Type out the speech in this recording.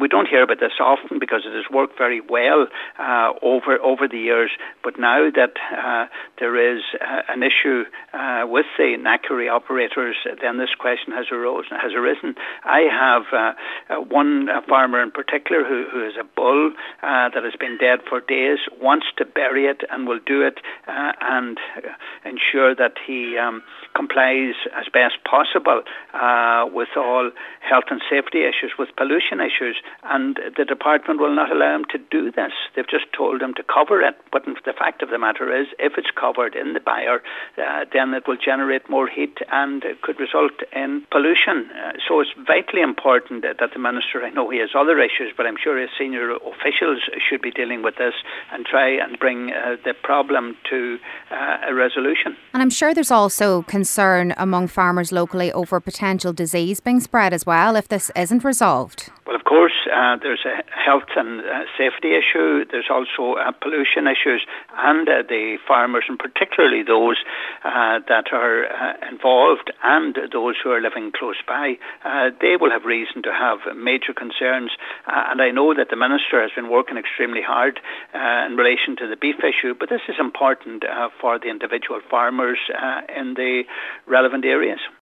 We don't hear about this often because it has worked very well over the years. But now that there is an issue with the knackery operators, then this question has arisen. I have one farmer in particular who has a bull that has been dead for days, wants to bury it and will do it and ensure that he complies as best possible with all health and safety issues, with pollution issues, and the department will not allow him to do this. They've just told him to cover it, but the fact of the matter is, if it's covered in the byre, then it will generate more heat and it could result in pollution. So it's vitally important that the Minister, I know he has other issues, but I'm sure his senior officials should be dealing with this and try and bring the problem to a resolution. And I'm sure there's also concern among farmers locally over potential disease being spread as well if this isn't resolved. Well, of course, there's a health and safety issue. There's also pollution issues, and the farmers, and particularly those that are involved and those who are living close by, they will have reason to have major concerns. And I know that the Minister has been working extremely hard in relation to the beef issue, but this is important for the individual farmers in the relevant areas.